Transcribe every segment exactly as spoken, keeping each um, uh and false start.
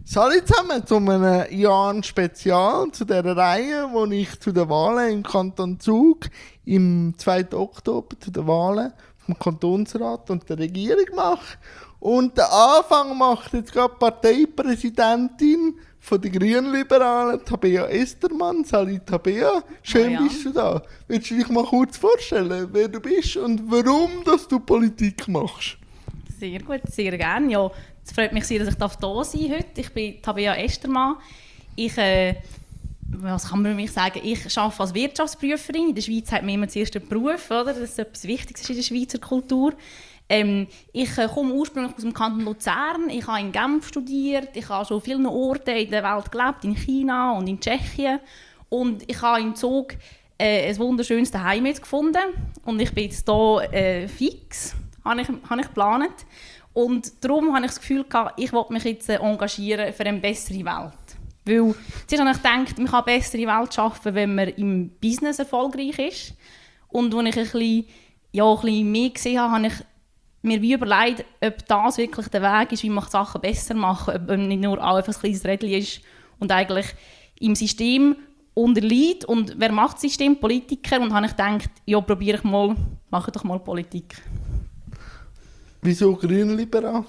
Hallo zusammen zu einem Jahren-Spezial, zu dieser Reihe, wo ich zu den Wahlen im Kanton Zug im zweiten Oktober zu den Wahlen vom Kantonsrat und der Regierung mache. Und den Anfang macht jetzt gerade die Parteipräsidentin von den Grünliberalen, Tabea Estermann. Salut Tabea, schön ja. bist du da. Willst du dich mal kurz vorstellen, wer du bist und warum dass du Politik machst? Sehr gut, sehr gerne. Ja, es freut mich sehr, dass ich da sein darf heute. Ich bin Tabea Estermann. Ich, äh, was kann man mir sagen? Ich arbeite als Wirtschaftsprüferin. In der Schweiz hat man immer zuerst einen Beruf, oder? Das ist etwas Wichtiges in der Schweizer Kultur. Ähm, ich äh, komme ursprünglich aus dem Kanton Luzern. Ich habe in Genf studiert. Ich habe schon vielen Orten in der Welt gelebt, in China und in Tschechien. Und ich habe im Zug äh, ein wunderschönes Zuhause gefunden. Und ich bin jetzt hier äh, fix. Habe ich, habe ich geplant. Und darum habe ich das Gefühl gehabt, ich will mich jetzt engagieren für eine bessere Welt. Weil zuerst habe ich gedacht, man kann eine bessere Welt schaffen, wenn man im Business erfolgreich ist. Und als ich ein bisschen, ja, ein bisschen mehr gesehen habe, habe ich mir wie überlegt, ob das wirklich der Weg ist, wie man Sachen besser machen kann. Ob man nicht nur einfach ein kleines Rädchen ist und eigentlich im System unterliegt. Und wer macht das System? Politiker. Und habe ich gedacht, ja, probiere ich mal, mache doch mal Politik. Wieso grünliberal?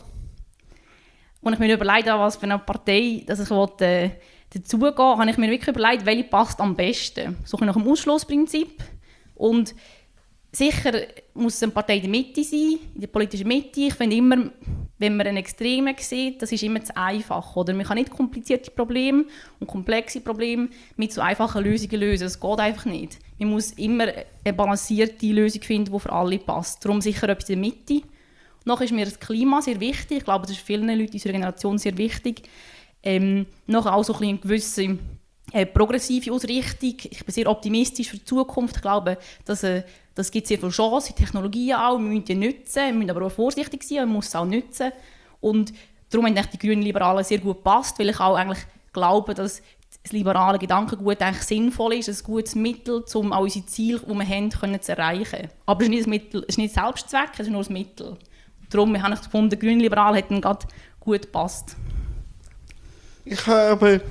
Als ich mir überlegt habe, was für eine Partei dass ich wollte, äh, dazugehen wollte, habe ich mir wirklich überlegt, welche passt am besten. So nach dem Ausschlussprinzip. Und sicher muss eine Partei in der Mitte sein, in der politischen Mitte. Ich finde immer, wenn man einen Extremen sieht, das ist immer zu einfach. Oder? Man kann nicht komplizierte Probleme und komplexe Probleme mit so einfachen Lösungen lösen. Das geht einfach nicht. Man muss immer eine balancierte Lösung finden, die für alle passt. Darum sicher etwas in der Mitte. Noch ist mir das Klima sehr wichtig. Ich glaube, das ist vielen Leuten unserer Generation sehr wichtig. Ähm, noch auch so ein eine gewisse äh, progressive Ausrichtung. Ich bin sehr optimistisch für die Zukunft. Ich glaube, dass, äh, das gibt sehr viele Chancen, Technologien auch. Wir müssen die nutzen, wir müssen aber auch vorsichtig sein, man muss es auch nutzen. Und darum haben die grünen Liberalen sehr gut gepasst, weil ich auch eigentlich glaube, dass das liberale Gedankengut eigentlich sinnvoll ist, ein gutes Mittel, um auch unsere Ziele, die wir haben, können zu erreichen. Aber es ist nicht ein Mittel, es ist nicht Selbstzweck, es ist nur ein Mittel. Darum habe ich gefunden, der Grünliberal hat dann gerade gut gepasst. Ich habe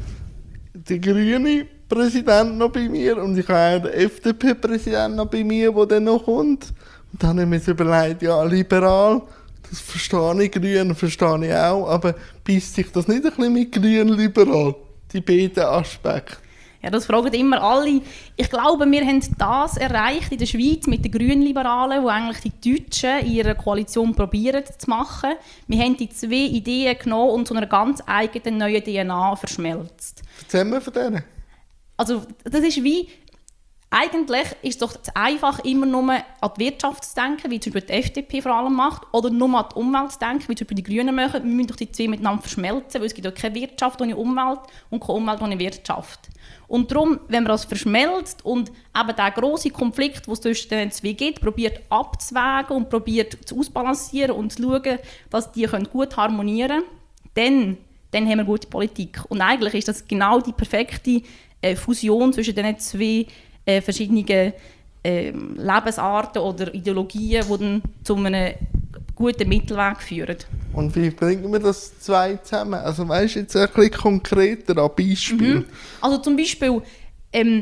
den grünen Präsidenten noch bei mir und ich habe auch den F D P-Präsidenten noch bei mir, der dann noch kommt. Und dann habe ich mir so überlegt, ja, liberal, das verstehe ich, grün verstehe ich auch, aber beißt sich das nicht ein bisschen mit grün-liberal, die beiden Aspekte? Ja, das fragen immer alle. Ich glaube, wir haben das erreicht in der Schweiz mit den Grünliberalen, die eigentlich die Deutschen in ihrer Koalition probieren zu machen. Wir haben die zwei Ideen genommen und zu einer ganz eigenen neuen D N A verschmelzt. Erzähl mir von denen. Also, das ist wie... Eigentlich ist es doch zu einfach, immer nur an die Wirtschaft zu denken, wie zum Beispiel die F D P vor allem macht, oder nur an die Umwelt zu denken, wie zum Beispiel die Grünen machen. Wir müssen doch die zwei miteinander verschmelzen, weil es gibt auch keine Wirtschaft ohne Umwelt und keine Umwelt ohne Wirtschaft. Und darum, wenn man das verschmelzt und eben den grossen Konflikt, den es zwischen den zwei gibt, probiert abzuwägen und probiert zu ausbalancieren und zu schauen, dass die gut harmonieren können, dann, dann haben wir gute Politik. Und eigentlich ist das genau die perfekte äh, Fusion zwischen diesen zwei Äh, verschiedene äh, Lebensarten oder Ideologien, die dann zu einem guten Mittelweg führen. Und wie bringen wir das zwei zusammen? Also weißt du jetzt ein bisschen konkreter an Beispielen? Mhm. Also zum Beispiel ähm,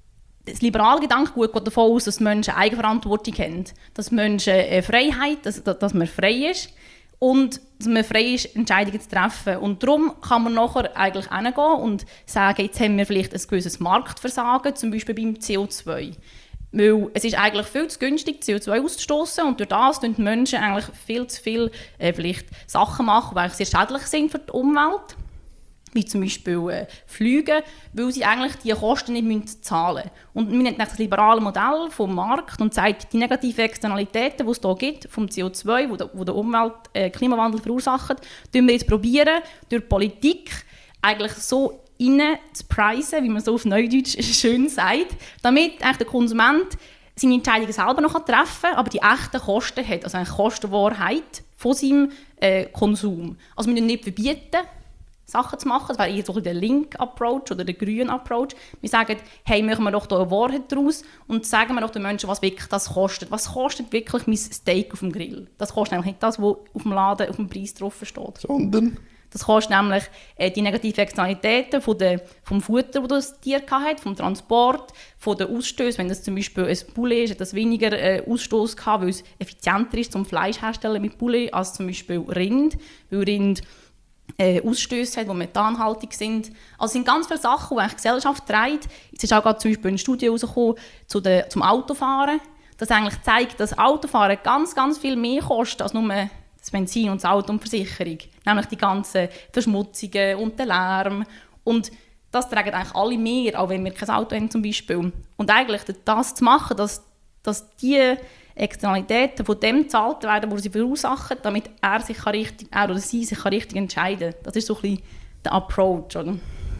das liberale Gedankengut geht davon aus, dass Menschen Eigenverantwortung haben, dass Menschen äh, Freiheit, dass, dass man frei ist und dass man frei ist, Entscheidungen zu treffen. Und darum kann man nachher eigentlich hingehen und sagen, jetzt haben wir vielleicht ein gewisses Marktversagen, zum Beispiel beim C O zwei. Weil es ist eigentlich viel zu günstig, C O zwei auszustoßen und durch das tun die Menschen eigentlich viel zu viel äh, vielleicht Sachen machen, die eigentlich sehr schädlich sind für die Umwelt. Wie zum Beispiel äh, Flüge, weil sie eigentlich die Kosten nicht müssen zahlen müssen. Und wir nehmen das liberale Modell vom Markt und sagt, die negativen Externalitäten, die es hier gibt, vom C O zwei, die der, der Umwelt äh, Klimawandel verursacht, probieren wir jetzt probieren, durch Politik eigentlich so rein zu preisen, wie man so auf Neudeutsch schön sagt, damit eigentlich der Konsument seine Entscheidungen selber noch treffen kann, aber die echten Kosten hat, also eine Kostenwahrheit von seinem äh, Konsum. Also wir müssen nicht verbieten, Sachen zu machen. Das wäre eher so der linke Approach oder der grüne Approach. Wir sagen, hey, machen wir doch da eine Wahrheit daraus und sagen wir doch den Menschen, was wirklich das kostet. Was kostet wirklich mein Steak auf dem Grill? Das kostet eigentlich nicht das, was auf dem Laden, auf dem Preis drauf steht. Sondern? Das kostet nämlich äh, die negativen Externalitäten von der, vom Futter, das das Tier hatte, vom Transport, von den Ausstößen. Wenn das zum Beispiel ein Poulet ist, hat das weniger äh, Ausstoß gehabt, weil es effizienter ist zum Fleisch herstellen mit Poulet als zum Beispiel Rind, weil Rind äh, Ausstöße hat, die methanhaltig sind. Also es sind ganz viele Sachen, die eigentlich die Gesellschaft trägt. Es ist auch gerade zum Beispiel eine Studie herausgekommen zu der, zum Autofahren, das eigentlich zeigt, dass Autofahren ganz, ganz viel mehr kostet als nur das Benzin und das Auto und die Versicherung. Nämlich die ganzen Verschmutzungen und den Lärm. Und das tragen eigentlich alle mehr, auch wenn wir kein Auto haben zum Beispiel. Und eigentlich das zu machen, dass, dass die Externalitäten von dem gezahlt werden, was sie verursachen, damit er, sich richtig, er oder sie sich richtig entscheiden kann. Das ist so ein bisschen der Approach. Oder?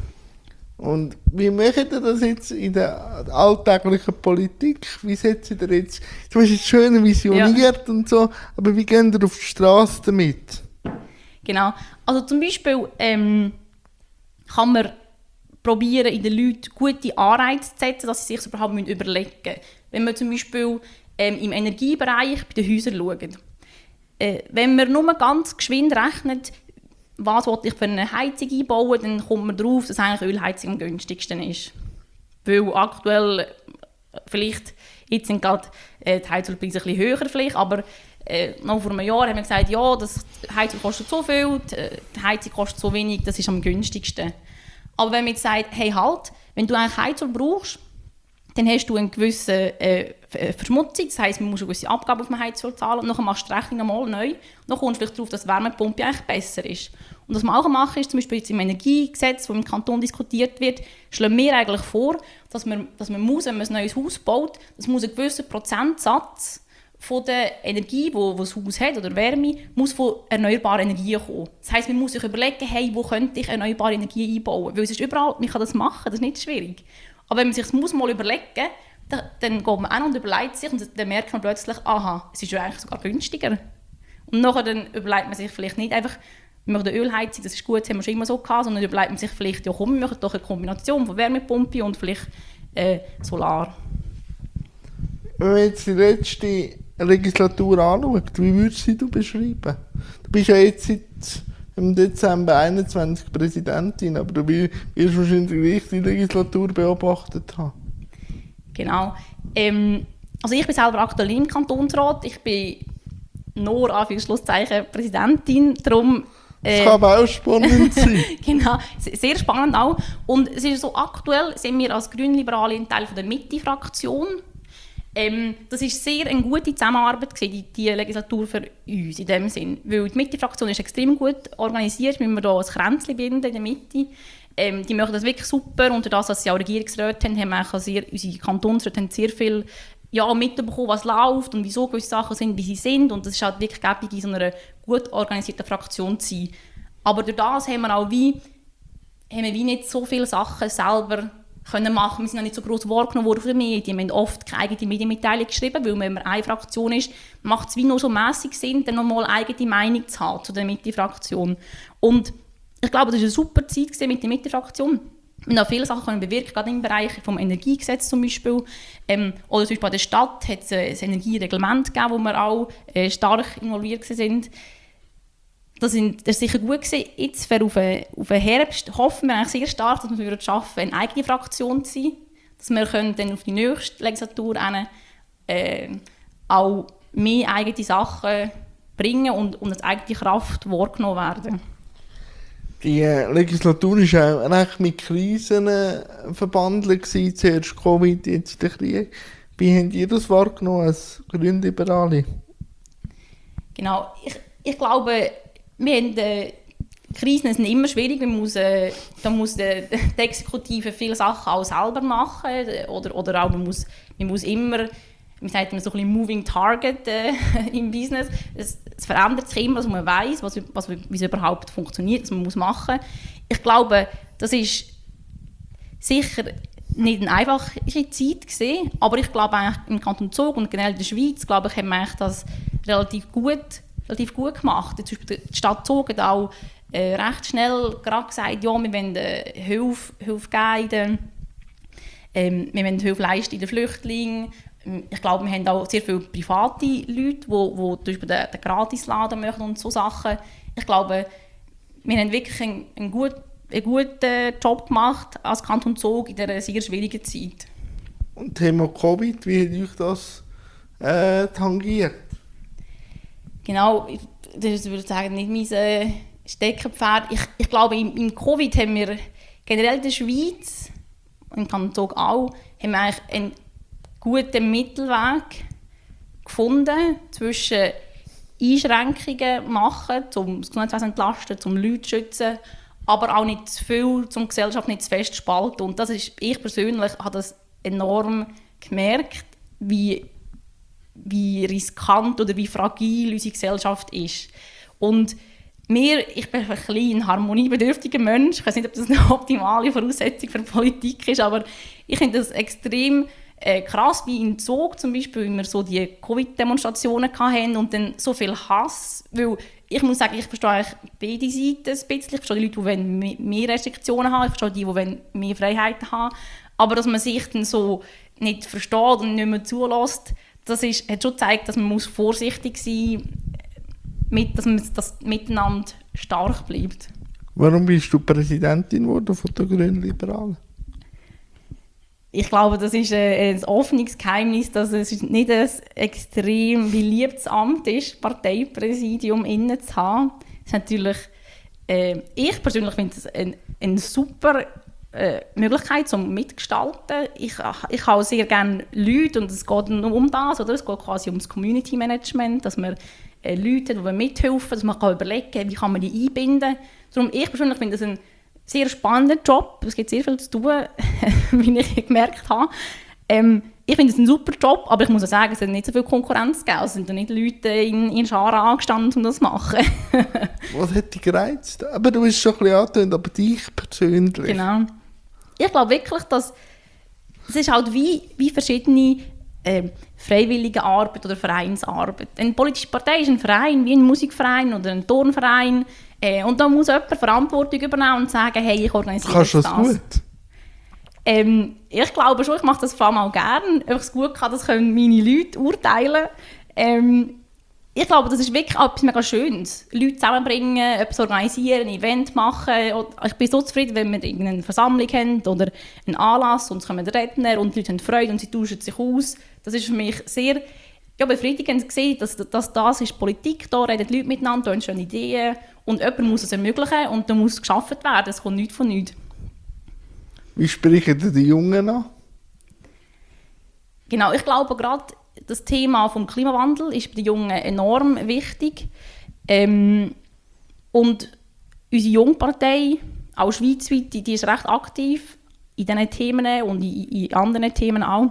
Und wie macht ihr das jetzt in der alltäglichen Politik? Wie setzt ihr jetzt, du hast jetzt schön visioniert ja. und so, aber wie geht ihr auf die Straße damit? Genau, also zum Beispiel ähm, kann man probieren, in den Leuten gute Anreize zu setzen, dass sie sich überhaupt überlegen müssen. Wenn man zum Beispiel ähm, im Energiebereich bei den Häusern schaut, äh, wenn man nur ganz geschwind rechnet, was will ich für eine Heizung einbauen, dann kommt man darauf, dass eigentlich Ölheizung am günstigsten ist. Weil aktuell, vielleicht, jetzt sind gerade äh, die Heizölpreise ein bisschen höher, vielleicht, aber äh, noch vor einem Jahr haben wir gesagt, ja, das Heizung kostet so viel, die Heizung kostet so wenig, das ist am günstigsten. Aber wenn man jetzt sagt, hey halt, wenn du eigentlich Heizöl brauchst, dann hast du eine gewisse äh, Verschmutzung, das heisst, man muss eine gewisse Abgabe auf dem Heizöl zahlen und dann machst du die Rechnung nochmal neu. Dann kommst du vielleicht darauf, dass die Wärmepumpe eigentlich besser ist. Und was man auch machen ist, zum Beispiel jetzt im Energiegesetz, das im Kanton diskutiert wird, schlagen wir eigentlich vor, dass man, dass man muss, wenn man ein neues Haus baut, das muss ein gewisser Prozentsatz von der Energie, die das Haus hat, oder Wärme, muss von erneuerbaren Energien kommen. Das heisst, man muss sich überlegen, hey, wo könnte ich erneuerbare Energie einbauen? Weil es ist überall, man kann das machen, das ist nicht schwierig. Aber wenn man sich das muss mal überlegen muss, dann, dann geht man an und überlegt sich und dann merkt man plötzlich, aha, es ist ja eigentlich sogar günstiger. Und nachher dann überlegt man sich vielleicht nicht einfach, wir machen eine Ölheizung, das ist gut, das haben wir schon immer so gehabt, sondern überlegt man sich vielleicht, ja komm, wir machen doch eine Kombination von Wärmepumpe und vielleicht äh, Solar. Wenn man jetzt die letzte Legislatur anschaut, wie würdest du sie beschreiben? Du bist ja jetzt seit im Dezember einundzwanzig Präsidentin, aber du wirst wahrscheinlich die Legislatur beobachtet haben. Genau. Ähm, also ich bin selber aktuell im Kantonsrat. Ich bin nur Anführungszeichen Präsidentin, darum das äh, kann aber auch spannend sein. Genau, sehr spannend auch. Und es ist so, aktuell sind wir als Grünliberale ein Teil von der Mitte-Fraktion. Ähm, das war sehr eine gute Zusammenarbeit gewesen, die, die Legislatur für uns in dem Sinn. Weil die Mitte-Fraktion ist extrem gut organisiert, wenn wir hier ein Kränzchen binden in der Mitte. Ähm, die machen das wirklich super. Unter das, dass sie auch Regierungsräte haben, haben wir sehr, unsere Kantonsräte haben sehr viel ja, mitbekommen, was läuft und wieso gewisse Sachen sind, wie sie sind. Und das ist halt wirklich gäbig, in so einer gut organisierten Fraktion zu sein. Aber durch das haben wir auch wie, haben wir wie nicht so viele Sachen selber können machen. Wir sind auch nicht so gross wahrgenommen worden von den Medien. Wir haben oft keine eigene Medienmitteilung geschrieben, weil wenn man eine Fraktion ist, macht es wie nur so mässig Sinn, dann nochmal eine eigene Meinung zu haben zu der Mitte-Fraktion. Und ich glaube, das war eine super Zeit mit der Mitte-Fraktion. Wir haben viele Sachen können bewirken, gerade im Bereich des Energiegesetzes zum Beispiel. Ähm, oder zum Beispiel bei der Stadt hat es ein Energiereglement gegeben, wo wir auch äh, stark involviert waren. Das war sicher gut gewesen. Jetzt für auf, den, auf den Herbst hoffen wir eigentlich sehr stark, dass wir es schaffen, eine eigene Fraktion zu sein. Dass wir können dann auf die nächste Legislatur hin, äh, auch mehr eigene Sachen bringen und, und als eigene Kraft wahrgenommen werden. Die äh, Legislatur war auch recht mit Krisen äh, verbandelt. Zuerst Covid, jetzt der Krieg. Wie habt ihr das wahrgenommen als Grünliberale? Genau, ich, ich glaube, wir haben, äh, Krisen sind immer schwierig. Man muss, äh, da muss die, die Exekutive viele Sachen auch selber machen. Oder, oder auch man muss, man muss immer, man sagt immer so ein bisschen moving target äh, im Business. Es, es verändert sich immer, dass man weiss, was, was, wie es überhaupt funktioniert, was man muss machen muss. Ich glaube, das ist sicher nicht eine einfache Zeit gewesen, aber ich glaube eigentlich im Kanton Zug und generell in der Schweiz, glaube ich, haben wir das relativ gut relativ gut gemacht. Zum Beispiel die Stadt Zug hat auch äh, recht schnell gerade gesagt, ja, wir wollen äh, Hilfe, Hilfe geben, ähm, wir wollen Hilfe leisten in den Flüchtlingen. Ich glaube, wir haben auch sehr viele private Leute, die, die zum Beispiel den, den Gratisladen machen und so Sachen. Ich glaube, wir haben wirklich einen, einen, gut, einen guten Job gemacht als Kanton Zug in dieser sehr schwierigen Zeit. Und Thema Covid, wie hat euch das äh, tangiert? Genau, ich, das würde ich sagen, nicht mein äh, Steckenpferd. Ich, ich glaube, im, im Covid haben wir generell in der Schweiz, im Kanton Zug auch, haben wir eigentlich einen guten Mittelweg gefunden zwischen Einschränkungen machen, um das Gesundheitswesen zu entlasten, um Leute zu schützen, aber auch nicht zu viel, um die Gesellschaft nicht zu fest zu spalten. Und das ist, ich persönlich habe das enorm gemerkt, wie, wie riskant oder wie fragil unsere Gesellschaft ist. Und mir, ich bin ein kleiner, harmoniebedürftiger Mensch. Ich weiß nicht, ob das eine optimale Voraussetzung für Politik ist, aber ich finde das extrem äh, krass, wie in Zug zum Beispiel, wie wir so die Covid-Demonstrationen hatten und dann so viel Hass. Weil ich muss sagen, ich verstehe eigentlich beide Seiten ein bisschen. Ich verstehe die Leute, die mehr Restriktionen haben, ich verstehe die, die mehr Freiheiten haben. Aber dass man sich dann so nicht versteht und nicht mehr zulässt, das ist, hat schon gezeigt, dass man muss vorsichtig sein muss, dass man das miteinander stark bleibt. Warum bist du Präsidentin geworden von der Grünen Liberalen? Ich glaube, das ist ein offenes Geheimnis, dass es nicht ein extrem beliebtes Amt ist, Parteipräsidium innen zu haben. Das ist natürlich, äh, ich persönlich finde es eine, eine super äh, Möglichkeit zum Mitgestalten. Ich, ich habe sehr gerne Leute und es geht nur um das, oder? Es geht quasi um das Community Management, dass man äh, Leute, die mithelfen, dass man kann überlegen, wie kann man die einbinden. Darum, ich persönlich finde das ein sehr spannender Job. Es gibt sehr viel zu tun, wie ich gemerkt habe. Ähm, ich finde es ein super Job, aber ich muss auch sagen, es hat nicht so viel Konkurrenz gegeben. Es sind da nicht Leute in, in Scharen angestanden, um das zu machen. Was hat dich gereizt? Aber du bist schon ein bisschen angetönt, aber dich persönlich. Genau. Ich glaube wirklich, dass es ist halt wie, wie verschiedene äh, freiwillige Arbeit oder Vereinsarbeit. Eine politische Partei ist ein Verein, wie ein Musikverein oder ein Turnverein. Äh, und da muss jemand Verantwortung übernehmen und sagen, hey, ich organisiere Kannst du das. das gut? Ähm, ich glaube schon, ich mache das vor allem auch gerne. Ob ich es gut kann, das können meine Leute urteilen. Ähm, ich glaube, das ist wirklich auch etwas mega Schönes. Leute zusammenbringen, etwas organisieren, ein Event machen. Ich bin so zufrieden, wenn wir eine Versammlung haben oder einen Anlass und es kommen Redner und die Leute haben Freude und sie tauschen sich aus. Das ist für mich sehr ja, befriedigend gesehen, dass, dass das ist Politik, da reden die Leute miteinander, da entstehen Ideen und jemand muss es ermöglichen und da muss geschaffen werden, es kommt nichts von nichts. Wie sprechen die Jungen an? Genau, ich glaube gerade das Thema vom Klimawandel ist bei den Jungen enorm wichtig. Ähm, und unsere Jungpartei, auch schweizweit, die, die ist recht aktiv in diesen Themen und in, in anderen Themen auch.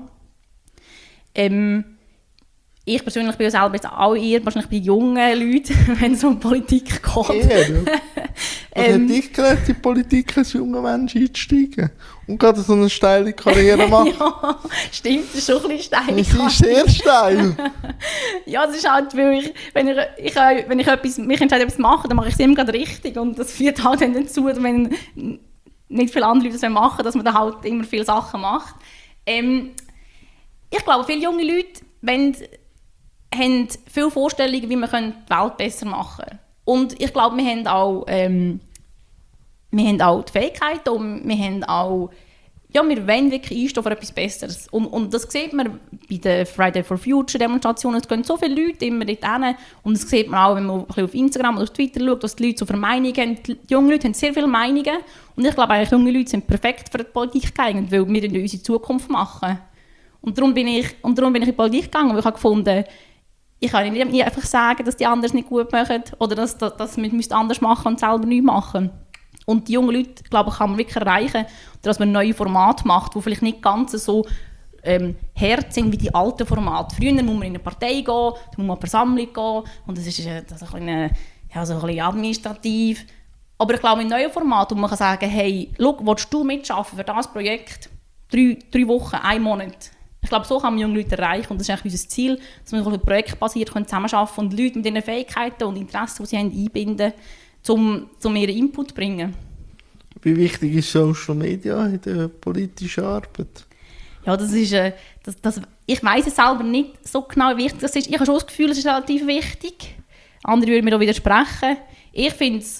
Ähm, Ich persönlich bin ja selber jetzt auch eher wahrscheinlich bei jungen Leuten, wenn es um Politik geht. Eher, ja. Was ähm, hat dich gelernt, in die Politik als junger Mensch einzusteigen? Und gerade so eine steile Karriere machen? Ja, stimmt, das ist schon ein bisschen steil. Sie ist sehr steil. Ja, das ist halt, weil ich, wenn ich, ich, wenn ich etwas, mich entscheide, etwas zu machen, dann mache ich es immer gerade richtig. Und das führt halt dann dazu, wenn nicht viele andere Leute das machen, dass man dann halt immer viele Sachen macht. Ähm, ich glaube, viele junge Leute wollen haben viele Vorstellungen, wie wir die Welt besser machen können. Und ich glaube, wir haben auch, ähm, wir haben auch die Fähigkeiten und wir haben auch, ja, wir wollen wirklich einstehen für etwas Besseres. Und, und das sieht man bei den Friday for Future Demonstrationen. Es gehen so viele Leute immer dort hin. Und das sieht man auch, wenn man ein bisschen auf Instagram oder auf Twitter schaut, was die Leute so für Meinungen haben. Die jungen Leute haben sehr viele Meinungen. Und ich glaube, eigentlich junge Leute sind perfekt für die Politik geeignet, weil wir in unsere Zukunft machen. Und darum bin ich, und darum bin ich in die Politik gegangen, weil ich habe gefunden, ich kann nicht einfach sagen, dass die anderen es nicht gut machen oder dass, dass, dass wir es anders machen und selber nichts machen. Und die jungen Leute, glaube ich, kann man wirklich erreichen, dass man neue Formate macht, die vielleicht nicht ganz so ähm, hart sind wie die alten Formate. Früher muss man in eine Partei gehen, dann muss man in eine Versammlung gehen und das ist, äh, das ist ein, bisschen, ja, so ein bisschen administrativ. Aber ich glaube, in neuen Formaten, wo man kann sagen, hey, schau, willst du mitschaffen für dieses Projekt? Drei, drei Wochen, einen Monat. Ich glaube, so kann man junge Leute erreichen und das ist eigentlich unser Ziel, dass wir projektbasiert zusammenarbeiten können und Leute mit ihren Fähigkeiten und Interessen, die sie haben, einbinden, um, um ihren Input zu bringen. Wie wichtig ist Social Media in der politischen Arbeit? Ja, das ist, äh, das, das, ich weiss es selber nicht so genau, wie wichtig das ist. Ich habe schon das Gefühl, es ist relativ wichtig. Andere würden mir auch widersprechen. Ich finde es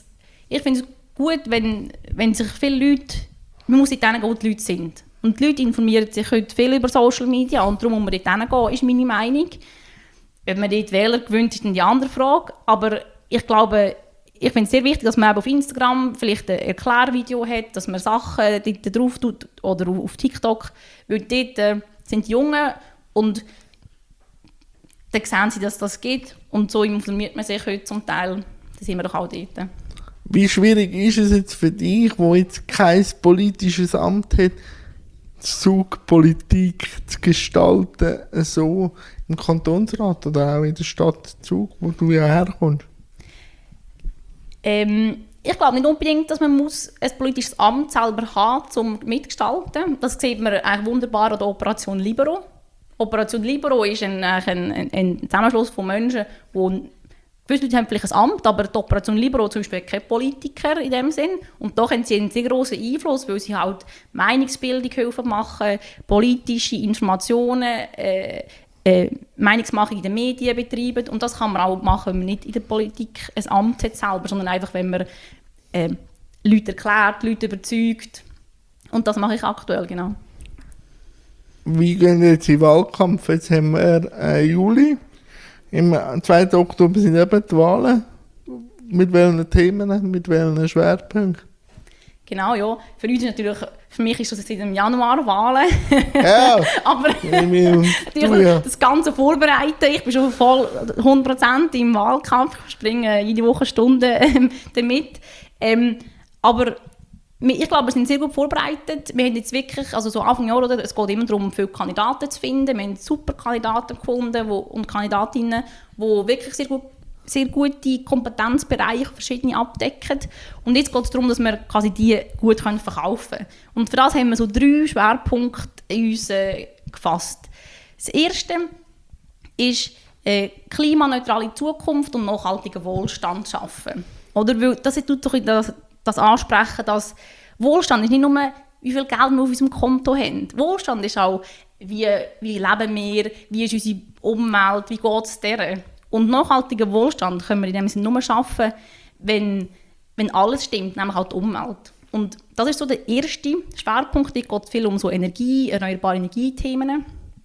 Ich finde es gut, wenn, wenn sich viele Leute, man muss dort hingehen, wo die Leute sind. Und die Leute informieren sich heute viel über Social Media und darum muss man dort hingehen, ist meine Meinung. Ob man dort Wähler gewinnt, ist dann die andere Frage. Aber ich glaube, ich finde es sehr wichtig, dass man auf Instagram vielleicht ein Erklärvideo hat, dass man Sachen dort drauf tut oder auf TikTok. Weil dort äh, sind die Jungen und dann sehen sie, dass das geht. Und so informiert man sich heute zum Teil. Da sind wir doch auch dort. Wie schwierig ist es jetzt für dich, wo jetzt kein politisches Amt hat, Zug Politik zu gestalten, so im Kantonsrat oder auch in der Stadt Zug, wo du ja herkommst? Ähm, ich glaube nicht unbedingt, dass man muss ein politisches Amt selber haben muss, um mitzugestalten. Das sieht man eigentlich wunderbar an der Operation Libero. Operation Libero ist ein, ein, ein, ein Zusammenschluss von Menschen, die gewisse Leute haben vielleicht ein Amt, aber die Operation Libero zum Beispiel hat keine Politiker in dem Sinn. Und da haben sie einen sehr grossen Einfluss, weil sie halt Meinungsbildung helfen machen, politische Informationen, äh, äh, Meinungsmachung in den Medien betreiben. Und das kann man auch machen, wenn man nicht in der Politik ein Amt hat selber, sondern einfach, wenn man äh, Leute erklärt, Leute überzeugt. Und das mache ich aktuell, genau. Wie gehen wir jetzt in den Wahlkampf? Jetzt haben wir äh, Juli. Im zweiten Oktober sind eben die Wahlen. Mit welchen Themen, mit welchen Schwerpunkten? Genau, ja. Für uns ist natürlich, für mich ist das jetzt im Januar Wahlen. Ja. Aber natürlich ja. Das Ganze vorbereiten. Ich bin schon voll hundert Prozent im Wahlkampf. Ich springe jede Woche Stunden ähm, damit. Ähm, aber ich glaube, wir sind sehr gut vorbereitet. Wir haben jetzt wirklich, also so Anfang Jahr, oder, es geht immer darum, viele Kandidaten zu finden. Wir haben super Kandidaten gefunden wo, und Kandidatinnen, die wirklich sehr, gut, sehr gute Kompetenzbereiche verschiedene abdecken. Und jetzt geht es darum, dass wir quasi die gut können verkaufen können. Und für das haben wir so drei Schwerpunkte in uns äh, gefasst. Das erste ist äh, klimaneutrale Zukunft und nachhaltigen Wohlstand schaffen. Oder? Weil das tut doch das das ansprechen, dass Wohlstand ist nicht nur, wie viel Geld wir auf unserem Konto haben. Wohlstand ist auch, wie, wie leben wir, wie ist unsere Umwelt, wie geht es der. Und nachhaltigen Wohlstand können wir in dem Sinne nur schaffen, wenn, wenn alles stimmt, nämlich auch die Umwelt. Und das ist so der erste Schwerpunkt, es geht viel um so Energie, erneuerbare Energiethemen.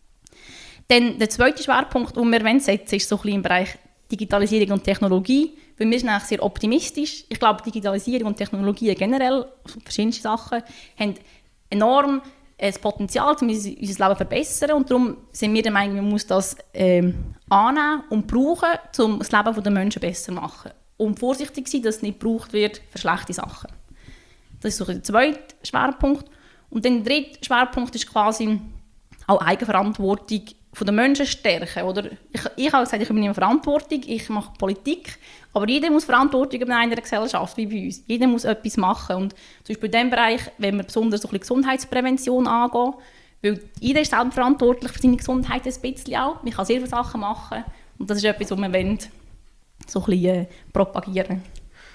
Dann der zweite Schwerpunkt, den wir setzen, ist so ein bisschen im Bereich Digitalisierung und Technologie. Weil wir sind eigentlich sehr optimistisch. Ich glaube, Digitalisierung und Technologie generell, verschiedene Sachen, haben enorm das Potenzial, um unser Leben zu verbessern. Und darum sind wir der Meinung, man muss das ähm, annehmen und brauchen, um das Leben der Menschen besser zu machen. Und vorsichtig sein, dass es nicht gebraucht wird für schlechte Sachen. Das ist so der zweite Schwerpunkt. Und dann der dritte Schwerpunkt ist quasi auch Eigenverantwortung von den Menschen stärken. Oder ich, ich habe gesagt, ich übernehme Verantwortung, ich mache Politik, aber jeder muss Verantwortung übernehmen in einer Gesellschaft, wie bei uns. Jeder muss etwas machen. Und zum Beispiel in diesem Bereich, wenn wir besonders so ein bisschen Gesundheitsprävention angehen, weil jeder ist selber verantwortlich für seine Gesundheit ein bisschen auch. Man kann sehr viele Sachen machen und das ist etwas, was wir wollen, so ein bisschen äh, propagieren.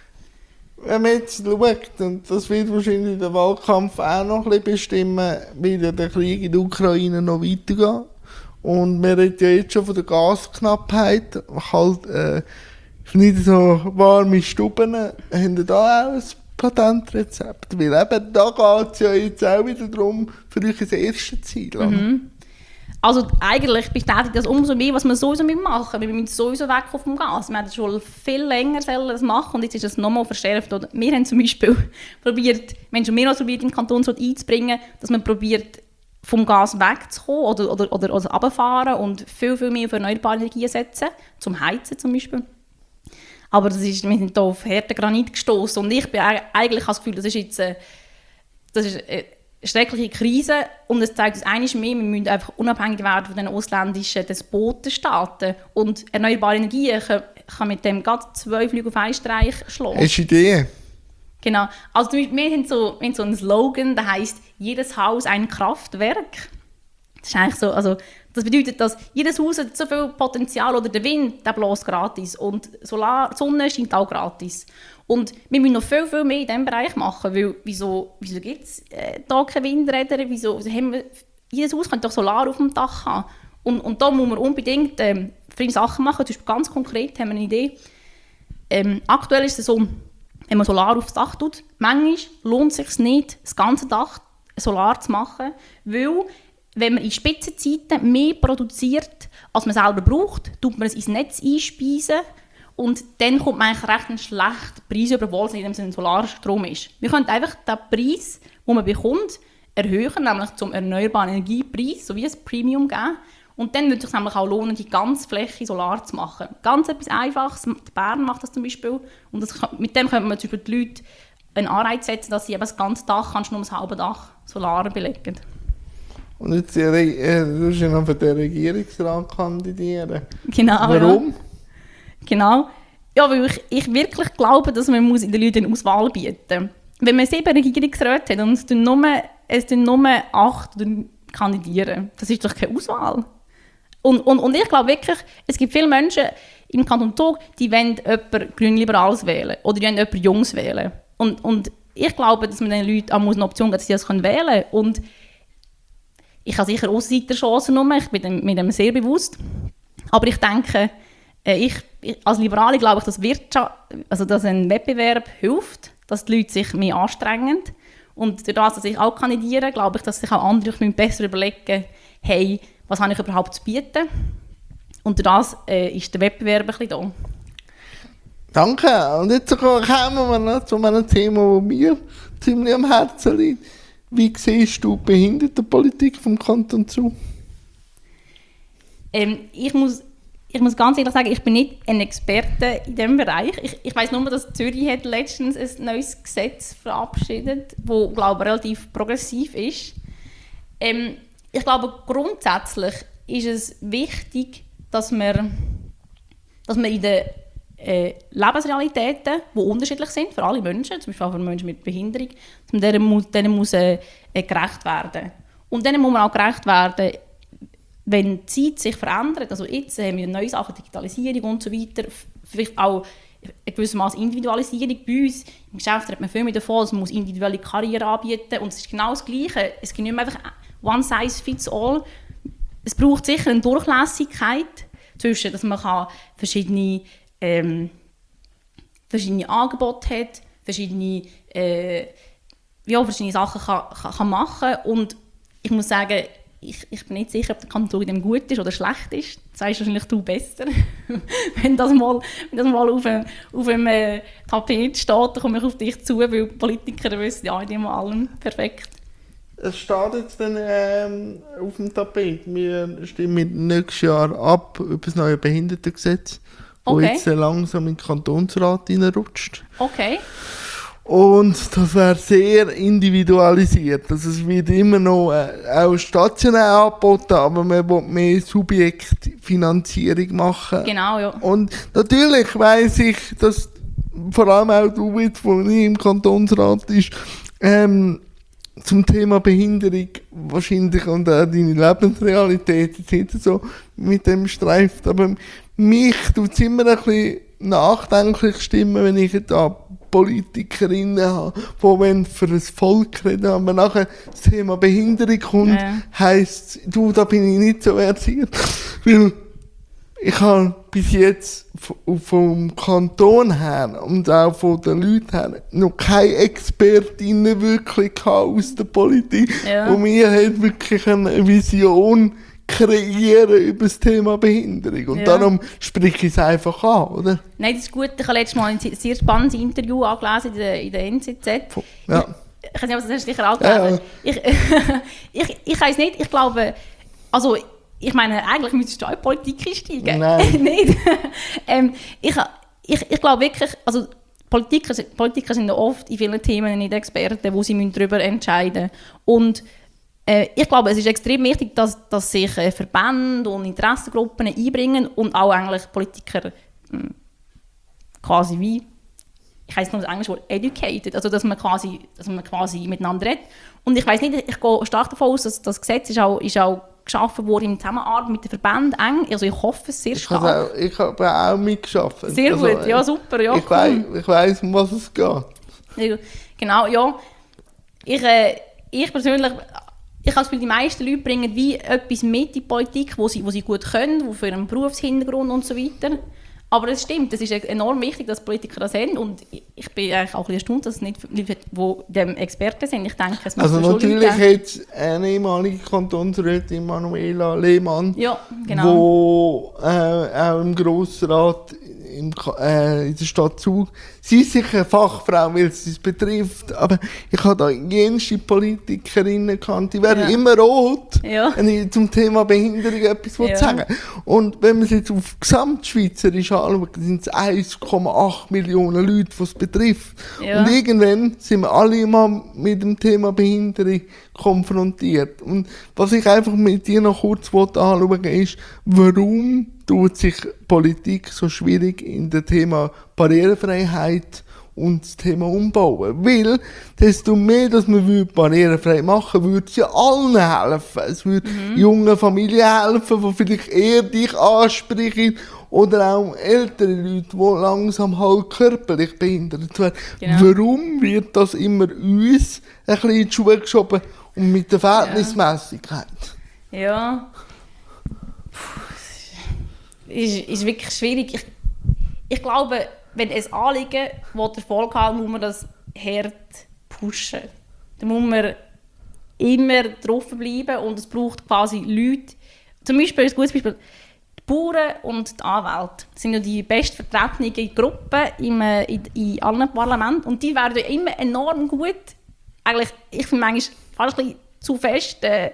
Wenn man jetzt schaut, und das wird wahrscheinlich der Wahlkampf auch noch ein bisschen bestimmen, wie der Krieg in der Ukraine noch weitergeht. Und wir reden ja jetzt schon von der Gasknappheit. Halt, äh, nicht so warme Stuben. Haben ihr da auch ein Patentrezept? Weil eben, da geht es ja jetzt auch wieder darum, für euch das erste Ziel. Mhm. Also eigentlich bestätigt das umso mehr, was wir sowieso machen. Wir müssen sowieso weg vom Gas. Wir hätten schon viel länger das machen und jetzt ist es nochmal verschärft. Oder wir haben zum Beispiel probiert, wir haben schon mehrmals probiert, in den Kantonsrat einzubringen, dass man probiert, vom Gas wegzukommen oder, oder, oder, oder runterfahren und viel, viel mehr auf erneuerbare Energien setzen, zum Heizen zum Beispiel. Aber das ist, wir sind hier auf harten Granit gestoßen und ich bin eigentlich das Gefühl, das ist jetzt eine, das ist eine schreckliche Krise und es zeigt uns eines mehr, wir müssen einfach unabhängig werden von den ausländischen Despotenstaaten und erneuerbare Energien kann, kann mit dem gerade zwei Flüge auf einen Streich schlagen. Hast du Ideen? Genau. Also wir haben so, wir haben so einen Slogan, der heisst «Jedes Haus ein Kraftwerk». Das ist eigentlich so, also das bedeutet, dass jedes Haus hat so viel Potenzial oder der Wind, der bläst gratis und Solar, die Sonne scheint auch gratis. Und wir müssen noch viel, viel mehr in diesem Bereich machen, weil wieso, wieso gibt es äh, da keine Windräder, wieso, wieso haben wir, jedes Haus könnte doch Solar auf dem Dach haben. Und, und da muss man unbedingt ähm, viele Sachen machen, zum Beispiel ganz konkret haben wir eine Idee. Ähm, aktuell ist es so, wenn man Solar aufs Dach tut, manchmal lohnt es sich nicht, das ganze Dach Solar zu machen, weil wenn man in Spitzenzeiten mehr produziert, als man selber braucht, tut man es ins Netz einspeisen und dann kommt man eigentlich recht einen schlechten Preis über, obwohl es in dem Sinne Solarstrom ist. Wir können einfach den Preis, den man bekommt, erhöhen, nämlich zum erneuerbaren Energiepreis, so wie ein Premium geben. Und dann würde es sich nämlich auch lohnen, die ganze Fläche Solar zu machen. Ganz etwas Einfaches, Bern macht das zum Beispiel. Und das, mit dem könnte man zum Beispiel die Leute einen Anreiz setzen, dass sie eben das ganze Dach, kannst du nur das halbe Dach Solar belegen. Und jetzt äh, du ja noch für den Regierungsrat kandidieren. Genau. Warum? Ja. Genau. Ja, weil ich, ich wirklich glaube, dass man muss in den Leuten eine Auswahl bieten muss. Wenn man sieben Regierungsräte hat und es tun nur, es tun nur acht kandidieren, das ist doch keine Auswahl. Und, und, und ich glaube wirklich, es gibt viele Menschen im Kanton Zug, die wollen jemanden Grünliberales wählen oder die wollen jemanden Jungs wählen. Und, und ich glaube, dass man den Leuten auch eine Option geben muss, dass sie das wählen können. Und ich habe sicher Aussenseiterchancen genommen, ich bin dem, mir dem sehr bewusst. Aber ich denke, ich, als Liberale glaube ich, dass, Wirtschaft, also dass ein Wettbewerb hilft, dass die Leute sich mehr anstrengen. Und dadurch, dass ich auch kandidiere, glaube ich, dass sich auch andere besser überlegen, hey, was habe ich überhaupt zu bieten? Und dadurch äh, ist der Wettbewerb ein bisschen da. Danke. Und jetzt kommen wir noch zu einem Thema, das mir ziemlich am Herzen liegt. Wie siehst du die Behindertenpolitik vom Kanton Zug? Ähm, ich, muss, ich muss ganz ehrlich sagen, ich bin nicht ein Experte in diesem Bereich. Ich, ich weiss nur, dass Zürich hat letztens ein neues Gesetz verabschiedet, das, glaube ich, relativ progressiv ist. Ähm, ich glaube, grundsätzlich ist es wichtig, dass man, dass man in den äh, Lebensrealitäten, die unterschiedlich sind für alle Menschen, zum Beispiel auch für Menschen mit Behinderung, dass man denen muss, denen muss äh, gerecht werden. Und denen muss man auch gerecht werden, wenn die Zeit sich verändert. Also jetzt haben wir neue Sachen, Digitalisierung und so weiter, vielleicht auch eine gewisse Maß Individualisierung. Bei uns im Geschäft hat man viel mehr davon, dass man individuelle Karriere anbieten muss. Und es ist genau das Gleiche. Es gibt nicht mehr einfach one size fits all. Es braucht sicher eine Durchlässigkeit zwischen, dass man kann verschiedene, ähm, verschiedene Angebote hat, verschiedene, äh, ja, verschiedene Sachen kann, kann, kann machen. Und ich muss sagen, ich, ich bin nicht sicher, ob der Kanton in dem gut ist oder schlecht ist. Das weißt wahrscheinlich du besser. wenn das mal, wenn das mal auf einem, auf einem äh, Tapet steht, dann komme ich auf dich zu, weil Politiker wissen ja in dem allem perfekt. Es steht jetzt dann ähm, auf dem Tapet. Wir stimmen nächstes Jahr ab über das neue Behindertengesetz, das okay. jetzt langsam in den Kantonsrat hineinrutscht. Okay. Und das wäre sehr individualisiert. Also es wird immer noch äh, auch stationär angeboten, aber man will mehr Subjektfinanzierung machen. Genau, ja. Und natürlich weiss ich, dass vor allem auch du, jetzt, wo nicht im Kantonsrat ist, ähm, zum Thema Behinderung wahrscheinlich und auch deine Lebensrealität jetzt nicht so mit dem streift. Aber mich tut es immer ein bisschen nachdenklich stimmen, wenn ich da Politikerinnen habe, die für ein Volk reden, aber nachher das Thema Behinderung kommt, ja. heisst, du, da bin ich nicht so versiert. Weil ich habe bis jetzt vom Kanton her und auch von den Leuten her noch keine Expertinnen wirklich aus der Politik, ja. und mir hat wirklich eine Vision kreieren über das Thema Behinderung. Und ja. darum spreche ich es einfach an, oder? Nein, das ist gut. Ich habe letztes Mal ein sehr spannendes Interview angelesen in der, in der N Z Z. Ja. Ich, ich weiß nicht, ob das sicher auch gelesen. Ja, ja. Ich, ich, ich weiß nicht, ich glaube, also ich meine, eigentlich müsstest du auch in Politik einsteigen. Nein. nicht. ähm, ich, ich, ich glaube wirklich, also Politiker, Politiker sind oft in vielen Themen nicht Experten, wo sie darüber entscheiden müssen. Und ich glaube, es ist extrem wichtig, dass, dass sich Verbände und Interessengruppen einbringen und auch eigentlich Politiker mh, quasi wie, ich weiss nur das englische Wort, educated, also dass man quasi, dass man quasi miteinander redet. Und ich weiss nicht, ich gehe stark davon aus, dass das Gesetz ist auch, ist auch geschaffen wurde in Zusammenarbeit mit den Verbänden eng. Also ich hoffe es sehr stark. Auch, ich habe auch mitgeschafft. Sehr also, gut, ja super, ja. Ich, cool. weiss, ich weiss, um was es geht. Ja, genau, ja. Ich, äh, ich persönlich, ich habe das Gefühl, die meisten Leute bringen wie etwas mit in die Politik, wo sie, wo sie gut können, wo für einen Berufshintergrund und so weiter. Aber es stimmt, es ist enorm wichtig, dass Politiker das haben und ich bin eigentlich auch ein bisschen erstaunt, dass es nicht Leute, die dem Experten sind. Ich denke, es Also schon natürlich Leute jetzt eine ehemalige Kantonsrätin Manuela Lehmann, ja, genau. die äh, auch im Grossrat im, äh, in der Stadt Zug, sie ist sicher eine Fachfrau, weil es das betrifft, aber ich habe da jenste Politikerinnen gekannt, die werden Ja. immer rot, Ja. wenn ich zum Thema Behinderung etwas Ja. sagen will. Und wenn man es jetzt auf Gesamtschweizerisch anschaut, sind es eins Komma acht Millionen Leute, die es betrifft. Ja. Und irgendwann sind wir alle immer mit dem Thema Behinderung konfrontiert. Und was ich einfach mit dir noch kurz anschauen will, ist, warum tut sich Politik so schwierig in dem Thema Barrierefreiheit und das Thema Umbauen. Weil, desto mehr, dass man barrierefrei machen würde, würde es ja allen helfen. Es würde mhm. jungen Familien helfen, die vielleicht eher dich ansprechen, oder auch ältere Leute, die langsam halt körperlich behindert werden. Genau. Warum wird das immer uns ein bisschen in die Schuhe geschoben und mit der Verhältnismäßigkeit? Ja. Puh. Ist, ist wirklich schwierig. Ich, ich glaube, wenn ein Anliegen Erfolg haben will, muss man das hart pushen. Da muss man immer drauf bleiben und es braucht quasi Leute. Zum Beispiel, ein gutes Beispiel, die Bauern und die Anwälte sind ja die bestvertretenen Gruppen im, in, in allen Parlamenten und die werden ja immer enorm gut. Eigentlich, ich finde manchmal fast ein bisschen zu fest äh,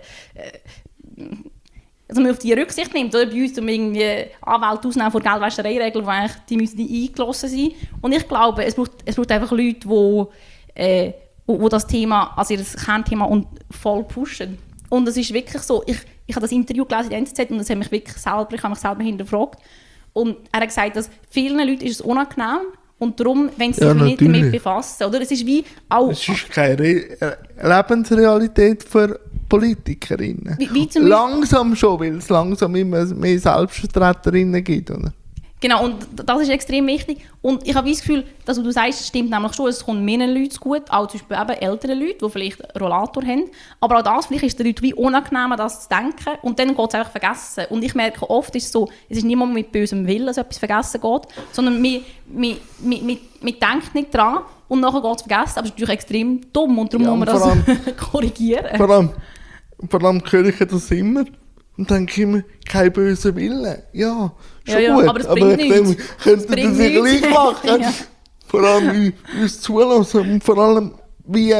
dass man auf die Rücksicht nimmt. Oder? Bei uns um irgendwie Anwälte ausnehmen von Geldwäschereiregeln, die, die müssen die eingelassen sein. Und ich glaube, es braucht, es braucht einfach Leute, die, äh, wo, wo das Thema, also ihr Kernthema und voll pushen. Und es ist wirklich so, ich, ich habe das Interview gelesen in der N Z Z und das hat mich wirklich selber, ich habe mich selber hinterfragt. Und er hat gesagt, dass vielen Leuten ist es unangenehm und darum, wenn sie sich ja, nicht damit befassen. Oder? Es ist wie auch... Es ist keine Re- Lebensrealität für Politikerinnen. Wie, wie zum langsam schon, weil es langsam immer mehr Selbstvertreterinnen gibt. Oder? Genau, und das ist extrem wichtig. Und ich habe das Gefühl, dass du sagst, stimmt nämlich schon, es kommt mehr Leuten gut, auch zum Beispiel eben ältere Leute, die vielleicht einen Rollator haben. Aber auch das, vielleicht ist den Leuten wie unangenehm, das zu denken und dann geht es einfach vergessen. Und ich merke, oft ist es so, es ist niemand mit bösem Willen, dass etwas vergessen geht, sondern man, man, man, man, man denkt nicht dran und nachher geht es vergessen, aber es ist natürlich extrem dumm und darum Ja, muss man das allem, korrigieren. Vor allem, vor allem höre ich das immer und denke immer, kein böser Wille. Ja, schon ja, ja, gut, aber es bringt nichts. Könnte das ja gleich machen. Ja. Vor allem wie uns zulassen und vor allem, wie,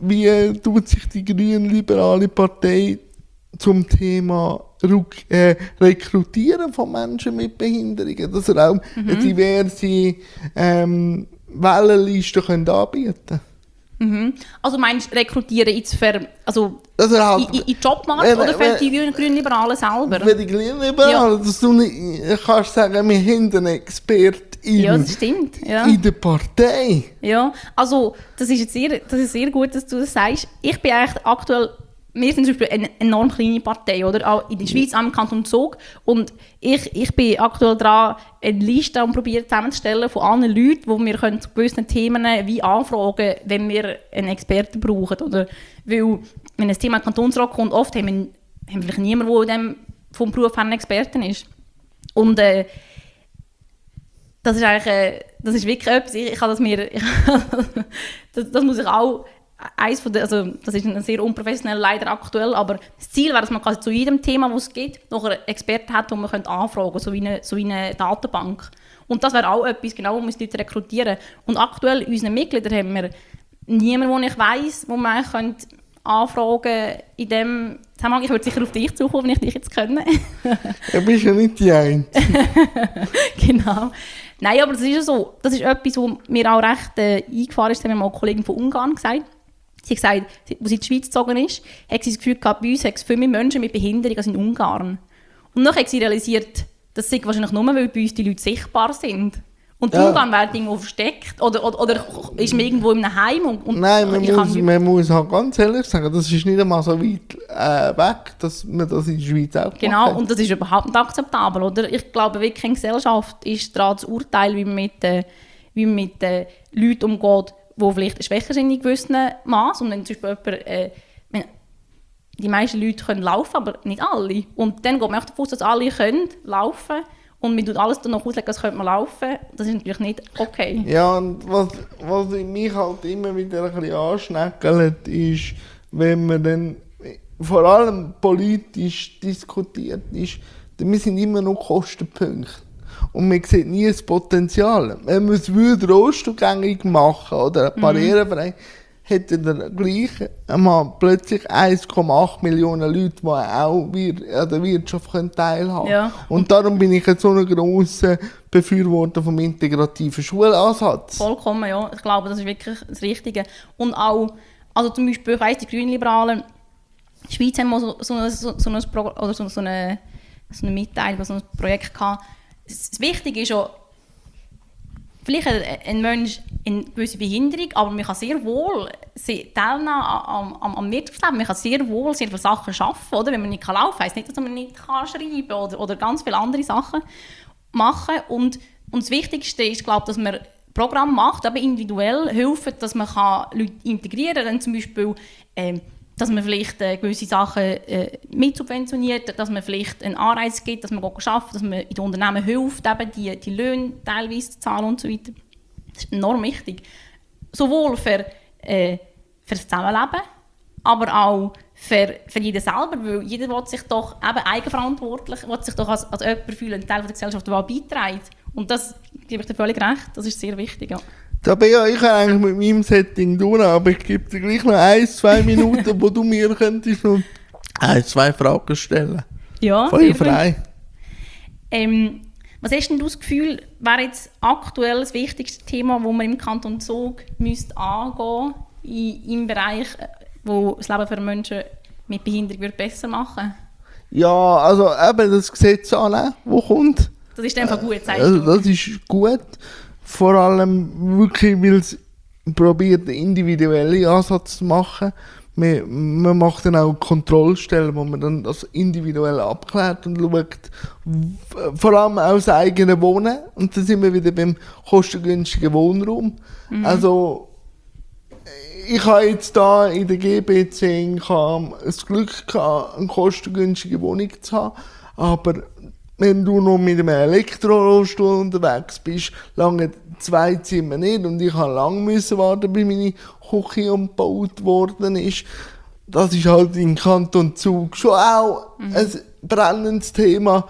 wie tut sich die grün-liberale Partei zum Thema Rück, äh, Rekrutieren von Menschen mit Behinderungen, dass er auch mhm. eine diverse ähm, Wählerliste anbieten können. Mhm. Also meinst du rekrutieren jetzt für, also also halt, in, in Jobmarkt wenn, oder für wenn, die Grünliberalen selber? Für die Grünliberalen, ja. Dass du nicht, kannst sagen, wir haben einen Experten ja, das stimmt. Ja. in der Partei. Ja, also das ist, jetzt sehr, das ist sehr gut, dass du das sagst. Ich bin eigentlich aktuell, wir sind zum Beispiel eine enorm kleine Partei, oder? Auch in der Schweiz, am Kanton Zug. Und ich, ich bin aktuell dran, eine Liste am probieren zusammenzustellen von allen Leuten, die wir können zu gewissen Themen wie anfragen, wenn wir einen Experten brauchen. Oder? Weil, wenn ein Thema Kantonsrat kommt, oft haben wir, haben wir vielleicht niemanden, der in dem, vom Beruf her ein Experte ist. Und äh, das ist eigentlich, äh, das ist wirklich etwas, ich, ich habe das mir, ich, das, das muss ich auch, eins von der, also das ist ein sehr unprofessionell leider aktuell, aber das Ziel wäre, dass man quasi zu jedem Thema, das es gibt, noch einen Experten hat, den man anfragen könnte, so wie eine, so wie eine Datenbank. Und das wäre auch etwas, genau, wo man die Leute rekrutieren. Und aktuell in unseren Mitgliedern haben wir niemanden, den ich weiss, wo man eigentlich anfragen in dem Zusammenhang. Ich würde sicher auf dich zukommen, wenn ich dich jetzt kenne. Du bist ja nicht die Einzige. Genau. Nein, aber das ist ja so. Das ist etwas, was mir auch recht äh, eingefahren ist. Das haben mir mal Kollegen von Ungarn gesagt. Sie hat gesagt, als sie in die Schweiz gezogen ist, hat sie das Gefühl gehabt, bei uns hat es viel mehr Menschen mit Behinderung als in Ungarn. Und dann hat sie realisiert, das sei wahrscheinlich nur, weil bei uns die Leute sichtbar sind. Und ja. Ungarn wird irgendwo versteckt oder, oder, oder ist man irgendwo in einem Heim. Und, und Nein, man muss, man muss halt ganz ehrlich sagen, das ist nicht einmal so weit äh, weg, dass man das in der Schweiz auch macht. Genau, und das ist überhaupt nicht akzeptabel. Oder? Ich glaube, wirklich in Gesellschaft ist daran das Urteil, wie man mit, äh, wie man mit äh, Leuten umgeht, die vielleicht schwächer sind in gewissen Maß. Und wenn zum Beispiel jemand, äh, wenn die meisten Leute können laufen, aber nicht alle. Und dann geht man auch davon aus, dass alle können laufen. und man tut alles noch auslegen, das könnte man laufen. Das ist natürlich nicht okay. Ja, und was, was mich halt immer wieder ein bisschen anschneckelt, ist, wenn man dann vor allem politisch diskutiert ist, dann sind immer noch Kostenpunkte. Und man sieht nie das Potenzial. Wenn man es rostgängig machen oder barrierefrei, hätte der gleich einmal plötzlich eins Komma acht Millionen Leute, die auch an der Wirtschaft teilhaben können. Ja. Und darum bin ich jetzt so ein grosser Befürworter vom integrativen Schulansatz. Vollkommen, ja. Ich glaube, das ist wirklich das Richtige. Und auch, also zum Beispiel, ich weiss, die Grünliberalen in der Schweiz haben mal so, so, so, so, ein Pro, oder so, so, eine, so eine Mitteilung, so ein Projekt gehabt. Das Wichtige ist ja, vielleicht ein, ein Mensch eine gewisse Behinderung, aber man kann sehr wohl teilnehmen am, am, am Wirtschaftsleben. Man kann sehr wohl sehr viele Sachen schaffen, oder? Wenn man nicht laufen kann, heisst nicht, dass man nicht kann schreiben kann oder, oder ganz viele andere Sachen machen. Und, und das Wichtigste ist, glaube ich, dass man Programme macht, aber individuell helfen, dass man kann Leute integrieren kann. Zum Beispiel, ähm, dass man vielleicht äh, gewisse Sachen äh, mitsubventioniert, dass man vielleicht einen Anreiz gibt, dass man arbeitet, dass man in den Unternehmen hilft, eben die, die Löhne teilweise zu zahlen und so weiter. Das ist enorm wichtig. Sowohl für, äh, für das Zusammenleben, aber auch für, für jeden selber, weil jeder will sich doch eben eigenverantwortlich, will sich doch als, als jemand fühlen, ein Teil der Gesellschaft, der beiträgt. Und das gebe ich dir völlig recht, das ist sehr wichtig. Ja. Da bin ja ich eigentlich mit meinem Setting durch, aber ich gebe dir gleich noch ein, zwei Minuten, wo du mir könntest noch ein, zwei Fragen stellen. Ja, voll frei. Ähm, was hast denn du das Gefühl, wäre jetzt aktuell das wichtigste Thema, das man im Kanton Zug müsste angehen müsste, im Bereich, wo das Leben für Menschen mit Behinderung wird besser machen? Ja, also eben das Gesetz annehmen, das kommt. Das ist einfach gut, sagst also, du. Das ist gut. Vor allem wirklich, weil es probiert, einen individuellen Ansatz zu machen. Man, man macht dann auch Kontrollstellen, wo man dann das individuell abklärt und schaut, vor allem auch das eigene Wohnen. Und dann sind wir wieder beim kostengünstigen Wohnraum. Mhm. Also, ich habe jetzt hier in der G B zehn das Glück gehabt, eine kostengünstige Wohnung zu haben. Aber wenn du noch mit einem Elektrorollstuhl unterwegs bist, lange zwei Zimmer nicht. Und ich musste lange müssen warten, bis meine Küche umgebaut worden ist. Das ist halt im Kanton Zug schon auch mhm. ein brennendes Thema.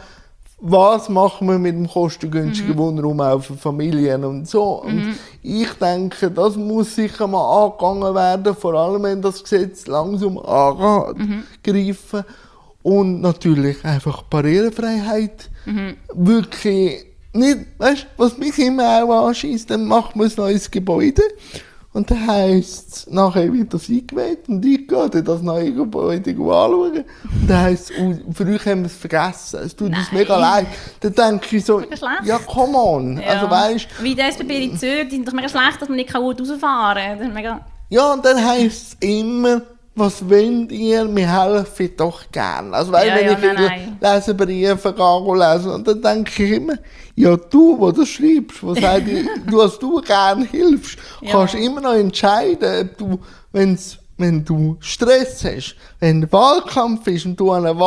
Was machen wir mit dem kostengünstigen mhm. Wohnraum auch für Familien und so? Mhm. Und ich denke, das muss sicher mal angegangen werden, vor allem wenn das Gesetz langsam angreifen. Mhm. Und natürlich einfach Barrierefreiheit. Mhm. Wirklich nicht, weißt du, was mich immer auch anschießt, dann macht man ein neues Gebäude und dann heisst es, nachher wird das eingeweiht und ich gehe dann das neue Gebäude anschauen. Und dann heisst es, oh, für euch haben wir es vergessen, es tut Nein. uns mega leid. Dann denke ich so, ja, come on. Ja. Also, weißt, wie die S B B in Zürich, die sind doch mega schlecht, dass man nicht gut rausfahren kann. Mega... Ja, und dann heisst es immer, was wollt ihr? Wir helfen doch gerne. Also, weil, ja, wenn ja, ich nein, in Lesebriefe gehe lesen, und dann denke ich immer, ja, du, wo du schreibst, wo sagst du, dass du gerne hilfst, ja. kannst immer noch entscheiden, ob du, wenn's, wenn du Stress hast, wenn ein Wahlkampf ist und du an einer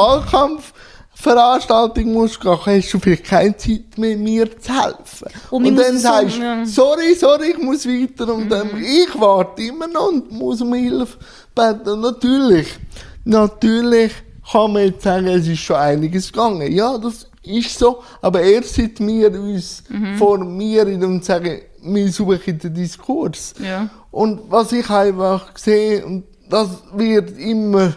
Wahlkampfveranstaltung musst gehen, hast du vielleicht keine Zeit mehr, mir zu helfen. Und, und dann sagst du, ja. sorry, sorry, ich muss weiter. Und dann, mhm. ich warte immer noch und muss um Hilfe beten. Natürlich, natürlich kann man jetzt sagen, es ist schon einiges gegangen. Ja, das ist so. Aber erst seit wir uns mhm. formieren und sagen, wir suchen den Diskurs. Ja. Und was ich einfach sehe, und das wird immer,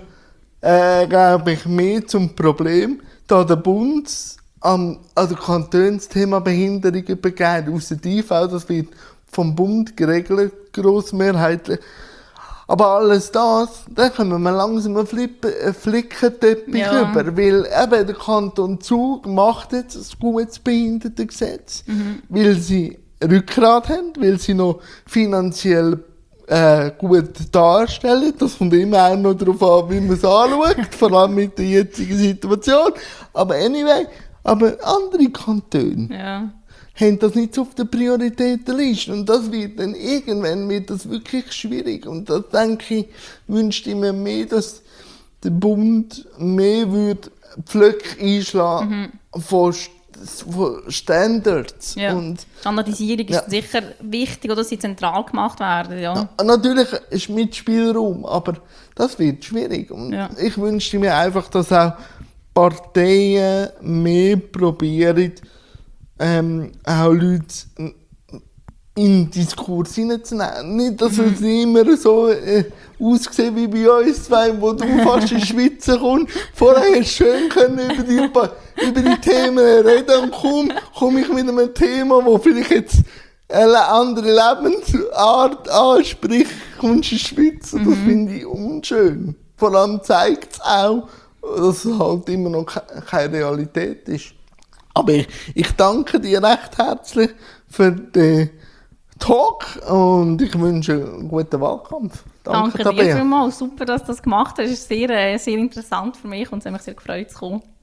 äh, glaube ich, mehr zum Problem, da der Bund am, also Kantonsthema Behinderung übergeht, aus der D V, das wird vom Bund geregelt, grossmehrheitlich. Aber alles das, da können wir langsam einen Flickenteppich ja. über, weil eben der Kanton Zug macht jetzt ein gutes Behindertengesetz, mhm. weil sie Rückgrat haben, weil sie noch finanziell äh, gut darstellen. Das kommt immer auch noch darauf an, wie man es anschaut, vor allem mit der jetzigen Situation. Aber anyway, aber andere Kantone ja. haben das nicht so auf der Prioritätenliste. Und das wird dann irgendwann wird das wirklich schwierig. Und da denke ich, wünschte ich mir mehr, dass der Bund mehr würde Pflöcke einschlagen mhm. von von Standards. Ja. Und Standardisierung Ja. ist sicher wichtig, oder dass sie zentral gemacht werden. Ja. ja, natürlich ist Mitspielraum, aber das wird schwierig. Und Ja. ich wünschte mir einfach, dass auch Parteien mehr probieren, ähm, auch Leute in den Diskurs hineinzunehmen. Nicht, dass es immer so äh, aussieht wie bei uns zwei, wo du fast in die Schweiz kommst. Vorher hast du schön können über, die, Pa- über die Themen reden und kaum komme ich mit einem Thema, wo vielleicht jetzt eine andere Lebensart anspricht, kommst du in die Schweiz. Und das finde ich unschön. Vor allem zeigt es auch, dass es halt immer noch ke- keine Realität ist. Aber ich, ich danke dir recht herzlich für den Talk und ich wünsche einen guten Wahlkampf. Danke, Tabea. dir vielmals. Super, dass du das gemacht hast. Es war sehr, äh, sehr interessant für mich und es hat mich sehr gefreut zu kommen.